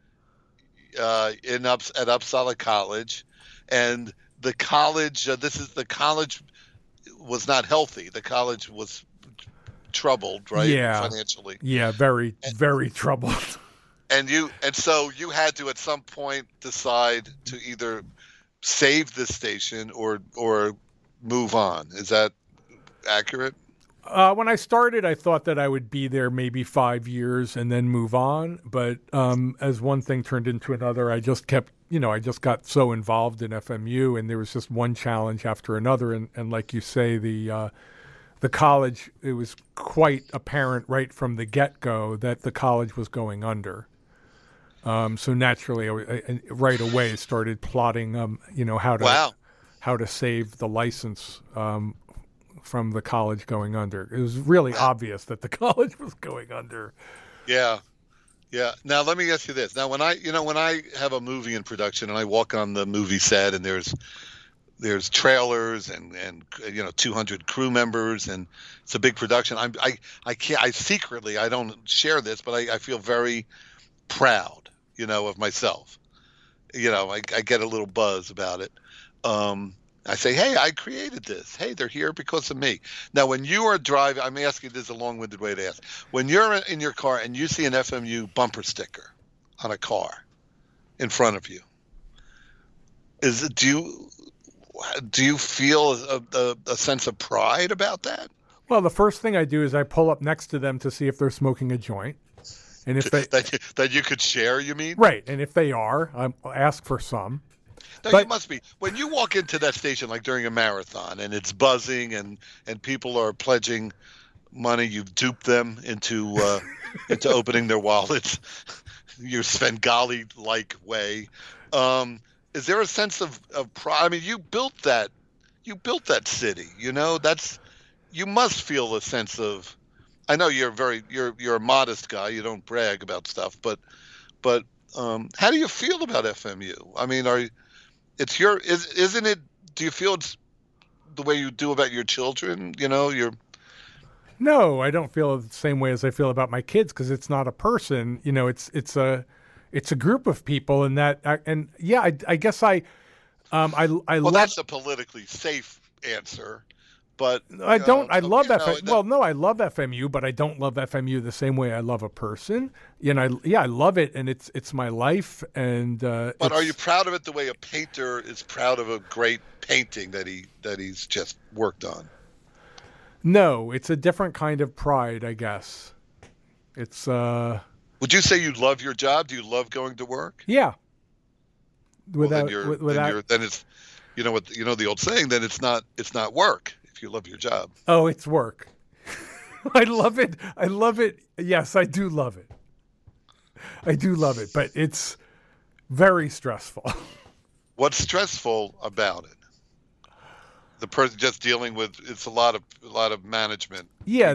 at Uppsala College, and the college. The college was not healthy. The college was troubled, right? Yeah, financially. Yeah, very troubled. And so you had to at some point decide to either save this station or move on. Is that accurate? When I started, I thought that I would be there maybe 5 years and then move on. But as one thing turned into another, I just kept, I just got so involved in FMU, and there was just one challenge after another. And like you say, the college, it was quite apparent right from the get-go that the college was going under. So naturally, I right away started plotting, how to save the license from the college going under. It was really obvious that the college was going under. Yeah. Yeah. Now let me ask you this. Now when I have a movie in production and I walk on the movie set and there's trailers and 200 crew members and it's a big production. I secretly, I don't share this, but I feel very proud, of myself. I get a little buzz about it. I say, hey, I created this. Hey, they're here because of me. Now, when you are driving, I'm asking, this is a long-winded way to ask. When you're in your car and you see an FMU bumper sticker on a car in front of you, do you feel a sense of pride about that? Well, the first thing I do is I pull up next to them to see if they're smoking a joint. And if they that you could share, you mean? Right. And if they are, I'll ask for some. No, you must be. When you walk into that station, like during a marathon, and it's buzzing, and people are pledging money, you've duped them into opening their wallets, your Svengali-like way. Is there a sense of pride? I mean, you built that city. You must feel a sense of. I know you're a modest guy. You don't brag about stuff, but how do you feel about FMU? I mean, isn't it? Do you feel it's the way you do about your children? No, I don't feel the same way as I feel about my kids because it's not a person. It's a group of people, and I guess I Well, that's a politically safe answer. But I don't. I love FMU. Well, no, I love FMU, but I don't love FMU the same way I love a person. I love it, and it's my life. And but are you proud of it the way a painter is proud of a great painting that he's just worked on? No, it's a different kind of pride, I guess. It's. Would you say you love your job? Do you love going to work? Yeah. Then it's, the old saying, then it's not work. You love your job. Oh, it's work. I love it. Yes, I do love it. But it's very stressful. What's stressful about it? The person just dealing with it's a lot of management. Yeah,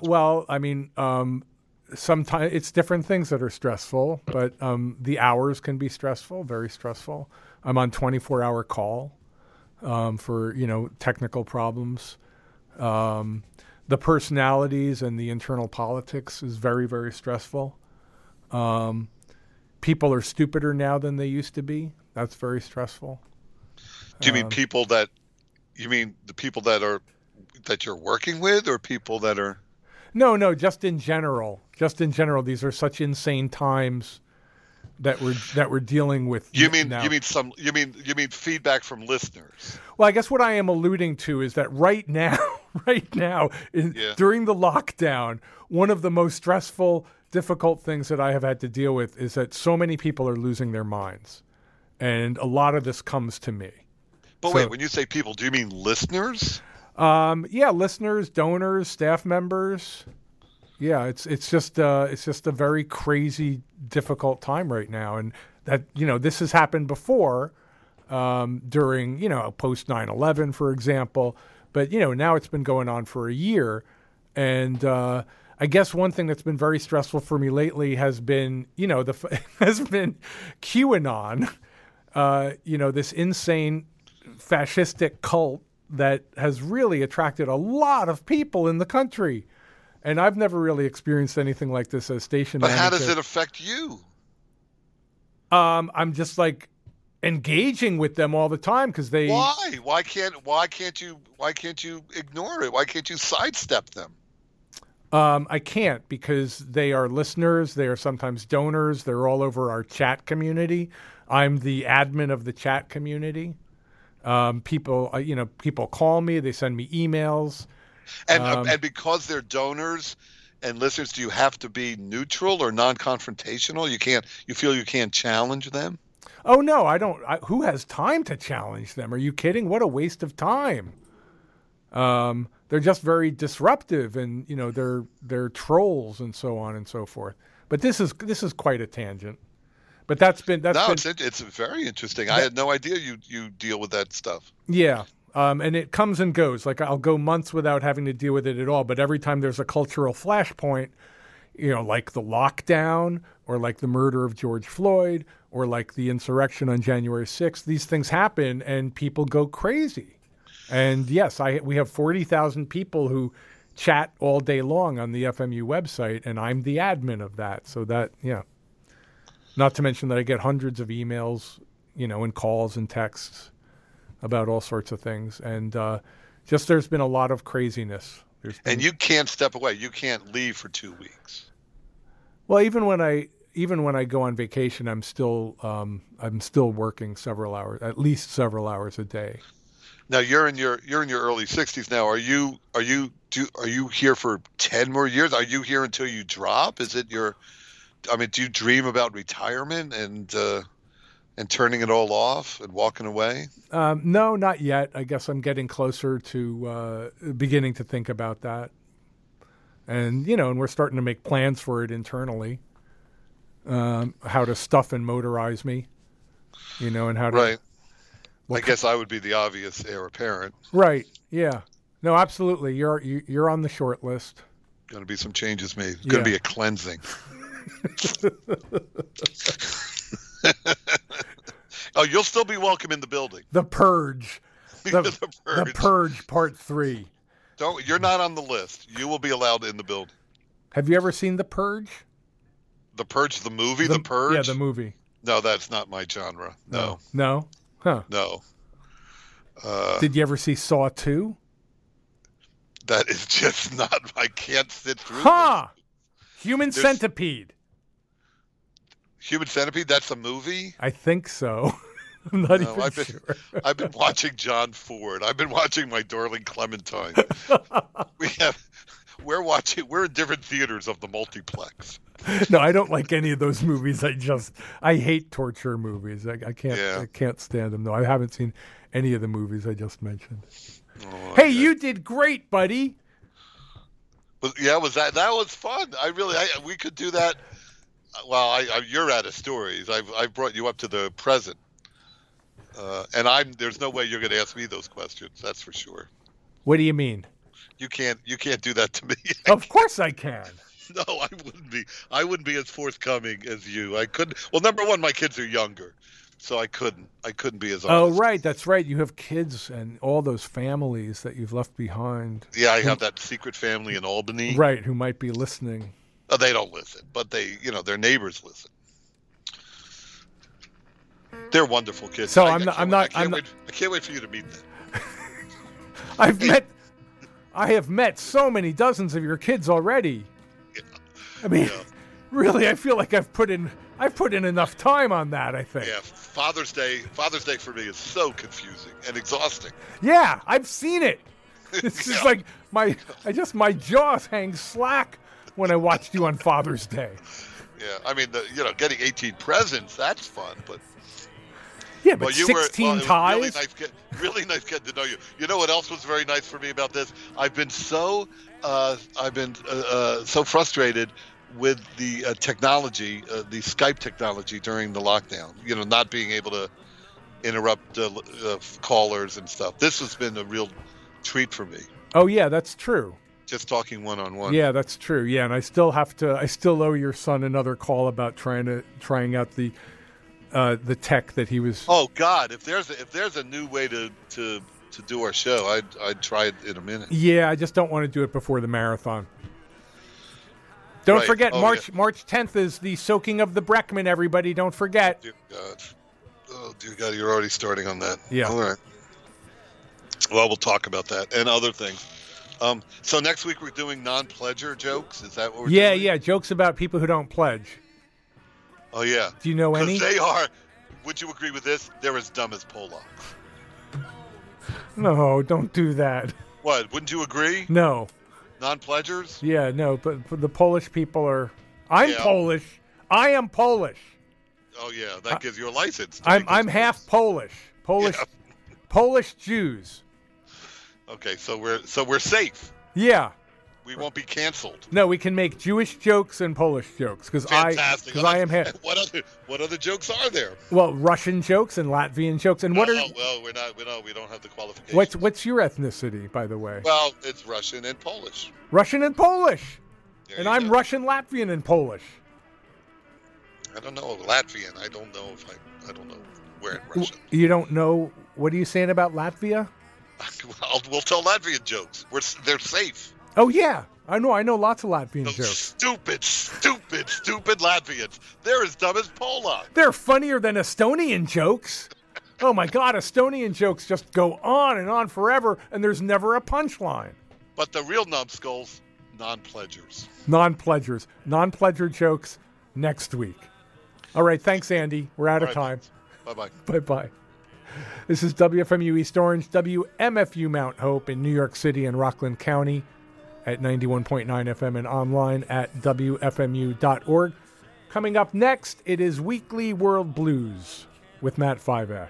sometimes it's different things that are stressful, but the hours can be stressful, very stressful. I'm on 24-hour call. For technical problems, the personalities and the internal politics is very, very stressful. People are stupider now than they used to be. That's very stressful. Do you mean people that? You mean the people that you're working with, or people that are? No, just in general. These are such insane times. that we're dealing with. You mean now. you mean feedback from listeners? Well, I guess what I am alluding to is that right now, during the lockdown, one of the most stressful, difficult things that I have had to deal with is that so many people are losing their minds. And a lot of this comes to me. But wait, when you say people, do you mean listeners? Yeah, listeners, donors, staff members. Yeah, it's just a very crazy, difficult time right now. And that, this has happened before during, post 9/11, for example. But, now it's been going on for a year. And I guess one thing that's been very stressful for me lately has been, has been QAnon, this insane fascistic cult that has really attracted a lot of people in the country. And I've never really experienced anything like this as station manager. But how does it affect you? I'm just like engaging with them all the time because they. Why? Why can't you ignore it? Why can't you sidestep them? I can't because they are listeners. They are sometimes donors. They're all over our chat community. I'm the admin of the chat community. People call me. They send me emails. And because they're donors and listeners, do you have to be neutral or non-confrontational? You feel you can't challenge them? Oh no, I don't. Who has time to challenge them? Are you kidding? What a waste of time. They're just very disruptive, and they're trolls and so on and so forth. But this is quite a tangent. But it's very interesting. I had no idea you deal with that stuff. Yeah. And it comes and goes. Like I'll go months without having to deal with it at all. But every time there's a cultural flashpoint, like the lockdown or like the murder of George Floyd or like the insurrection on January 6th, these things happen and people go crazy. And yes, we have 40,000 people who chat all day long on the FMU website, and I'm the admin of that. So that, yeah. Not to mention that I get hundreds of emails, and calls and texts about all sorts of things. And just there's been a lot of craziness. And you can't step away. You can't leave for 2 weeks. Well, even when I go on vacation, I'm still working several hours, at least several hours a day. Now you're in your early 60s now. Are you here for 10 more years? Are you here until you drop? Is it do you dream about retirement and turning it all off and walking away? No, not yet. I guess I'm getting closer to beginning to think about that. And, and we're starting to make plans for it internally, how to stuff and motorize me, and how to. Right. I guess I would be the obvious heir apparent. Right. Yeah. No, absolutely. You're on the short list. Going to be some changes made. Going to be a cleansing. Oh, you'll still be welcome in the building. The Purge. The Purge Part 3. You're not on the list. You will be allowed in the building. Have you ever seen The Purge? The Purge, the movie? The Purge? Yeah, the movie. No, that's not my genre. No. No? Huh. No. Did you ever see Saw 2? That is just not. I can't sit through. Human Centipede. Human Centipede? That's a movie? I think so. I'm not even sure. I've been watching John Ford. I've been watching My Darling Clementine. We're in different theaters of the multiplex. No, I don't like any of those movies. I hate torture movies. I can't stand them. No, I haven't seen any of the movies I just mentioned. Oh, hey, you did great, buddy. Yeah, that was fun. We could do that. Well, you're out of stories. I've brought you up to the present, and there's no way you're going to ask me those questions. That's for sure. What do you mean? You can't do that to me. Of course I can. No, I wouldn't be. I wouldn't be as forthcoming as you. I couldn't. Well, number one, my kids are younger, so I couldn't be as honest. Oh, right. That's right. You have kids and all those families that you've left behind. Yeah, I have that secret family in Albany. Right, who might be listening. Oh, they don't listen, but their neighbors listen. They're wonderful kids. So I can't wait for you to meet them. I have met so many dozens of your kids already. I mean, really, I feel like I've put in I've put in enough time on that, I think. Yeah, Father's Day for me is so confusing and exhausting. Yeah, I've seen it. It's just like my jaw hangs slack when I watched you on Father's Day. Yeah, I mean, getting 18 presents, that's fun, but... Yeah, but 16 ties? Really nice getting to know you. You know what else was very nice for me about this? I've been so frustrated with the technology, the Skype technology during the lockdown. Not being able to interrupt callers and stuff. This has been a real treat for me. Oh yeah, that's true. Just talking one-on-one. Yeah, that's true. Yeah, and I still owe your son another call about trying out the tech that he was. Oh God! If there's a new way to do our show, I'd try it in a minute. Yeah, I just don't want to do it before the marathon. Don't forget, March 10th is the soaking of the Breckman. Everybody, don't forget. Oh dear God! You're already starting on that. Yeah. All right. Well, we'll talk about that and other things. So next week we're doing non-pledger jokes. Is that what we're doing? Yeah, jokes about people who don't pledge. Oh yeah. Do you know any? They are. Would you agree with this? They're as dumb as Polak. No, don't do that. What? Wouldn't you agree? No. Non-pledgers? Yeah, no, but the Polish people are... Polish. I am Polish. Oh, yeah, that gives you a license. I'm half Polish. Polish Jews. Okay, so we're safe. Yeah. We won't be canceled. No, we can make Jewish jokes and Polish jokes because I am half. What other jokes are there? Well, Russian jokes and Latvian jokes and what are? Well, we don't have the qualifications. What's your ethnicity, by the way? Well, it's Russian and Polish. Russian and Polish, and I'm Russian, Latvian, and Polish. I don't know Latvian. I don't know where in Russia. You don't know? What are you saying about Latvia? We'll tell Latvian jokes. They're safe. Oh, yeah. I know lots of Latvian jokes. Stupid Latvians. They're as dumb as Polak. They're funnier than Estonian jokes. Oh, my God. Estonian jokes just go on and on forever, and there's never a punchline. But the real numbskulls, non-pledgers. Non-pledgers. Non-pledger jokes next week. All right. Thanks, Andy. We're out of time. Bye-bye. Bye-bye. This is WFMU East Orange, WMFU Mount Hope in New York City and Rockland County at 91.9 FM and online at WFMU.org. Coming up next, it is Weekly World Blues with Matt Fivash.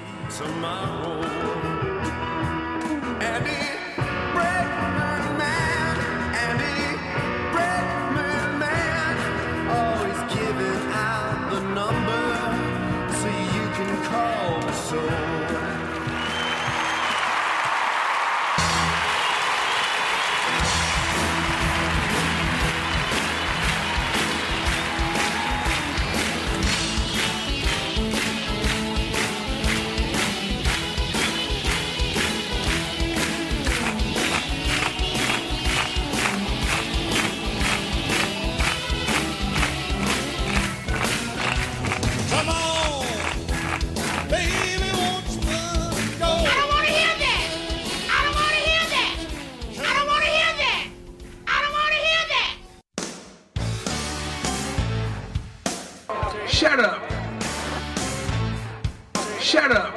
Shut up. Shut up.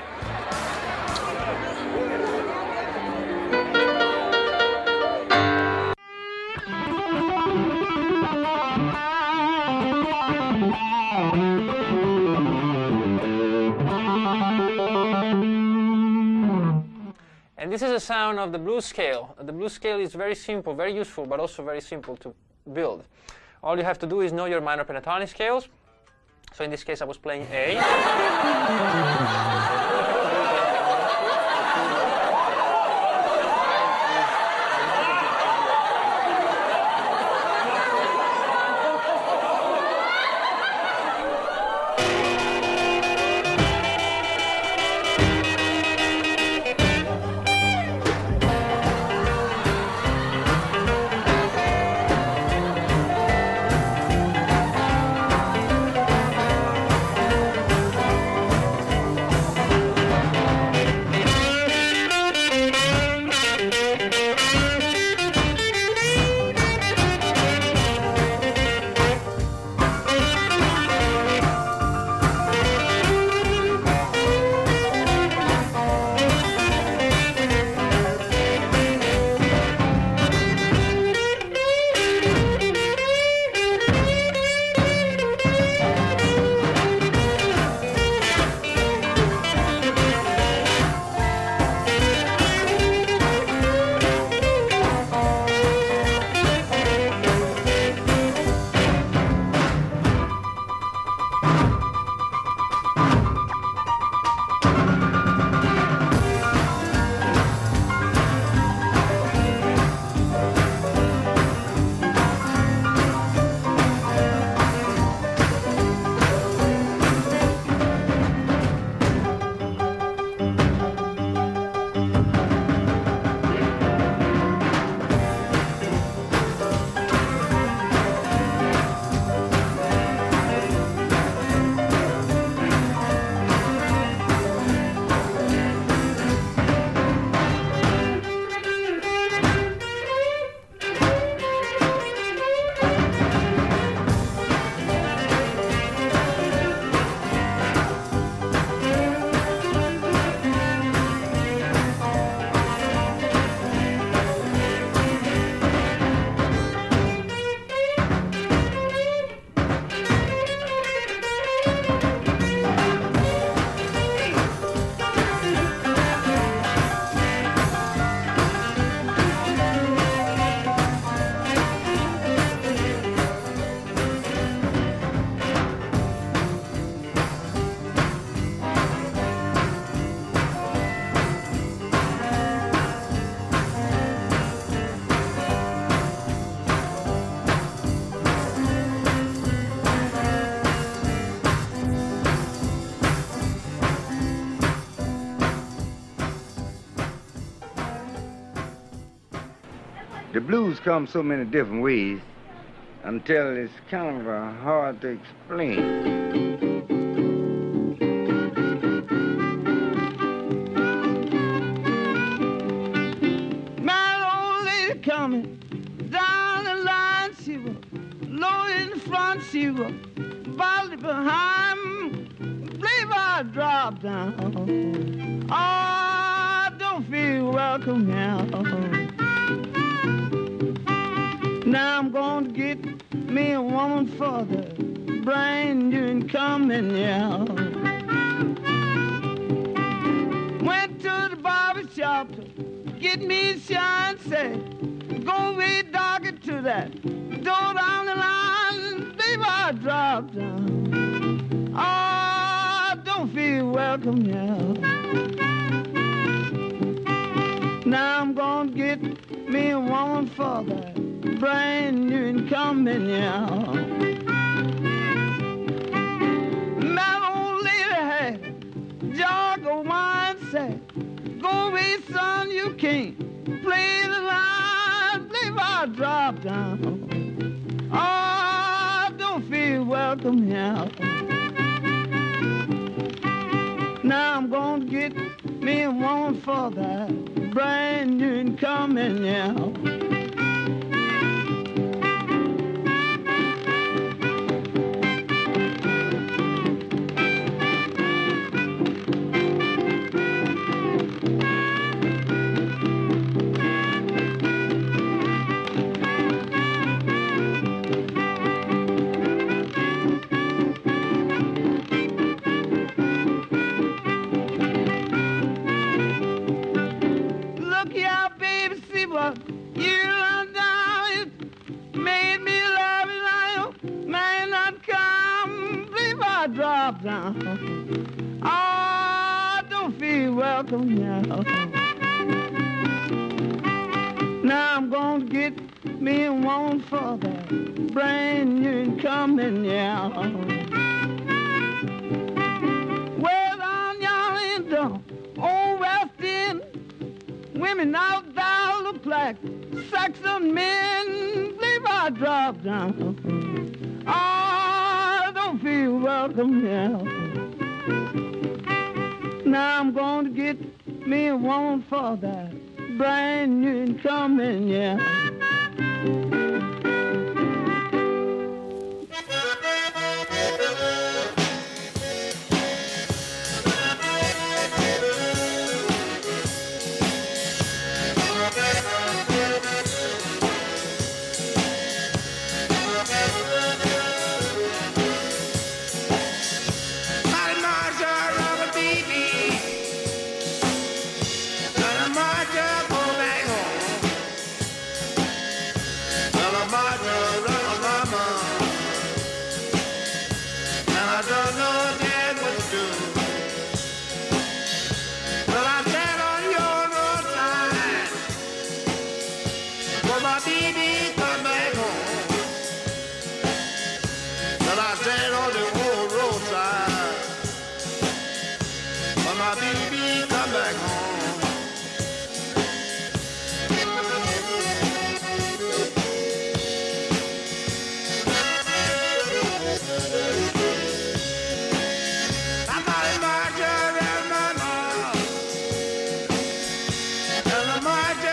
And this is the sound of the blues scale. The blues scale is very simple, very useful, but also very simple to build. All you have to do is know your minor pentatonic scales. So in this case, I was playing A. blues come so many different ways until it's kind of hard to explain. Coming down the line, she was low in the front, she was body behind. Believe I dropped down. Oh, I don't feel welcome now. Now I'm gonna get me a woman for the brand new incoming now. Went to the barber shop to get me a shine set. Go way darker to that door down the line, baby, I dropped down. Oh, I don't feel welcome now. Now I'm gonna get me a woman for that brand new incoming now. My old lady had a jug of wine, said, go away, son, you can't play the line. I drop down. Oh, I don't feel welcome now. Now I'm gonna get me a woman for that brand new incoming now. Down. Oh, I don't feel welcome now. Now I'm gonna get me a woman for that brand new incoming now. Well, on y'all in the old West End, women out there look like Saxon men. Believe I dropped down. Oh, feel welcome now. Now I'm gonna get me a woman for that brand new incoming, yeah.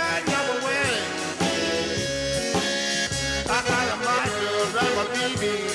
Baby.